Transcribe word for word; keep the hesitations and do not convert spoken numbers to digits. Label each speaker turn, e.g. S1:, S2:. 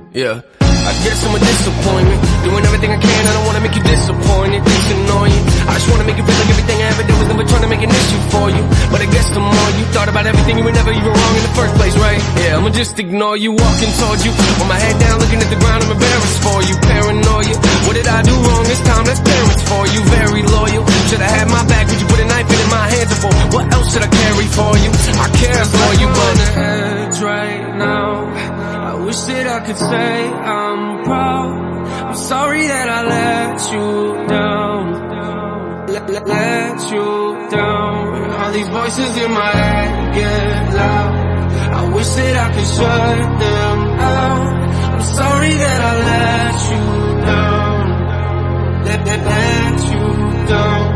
S1: Yeah, I guess I'm a disappointment. Doing everything I can, I don't wanna make you disappointed. It's annoying, I just wanna make you feel like everything I ever did was never trying to make an issue for you. But I guess the more you thought about everything, you were never even wrong in the first place, right? Yeah, I'ma just ignore you, walking towards you with my head down, looking at the ground, I'm embarrassed for you. Paranoia, what did I do wrong this time? That's parents for you. Very loyal, should've had my back, but you put a knife in my hands before. What else should I carry for you? I care for you, but on the edge right now, I wish that I could say I'm proud. I'm sorry that I let you down, let, let, let you down. All these voices in my head get loud, I wish that I could shut them out. I'm sorry that I let you down, let, let, let you down.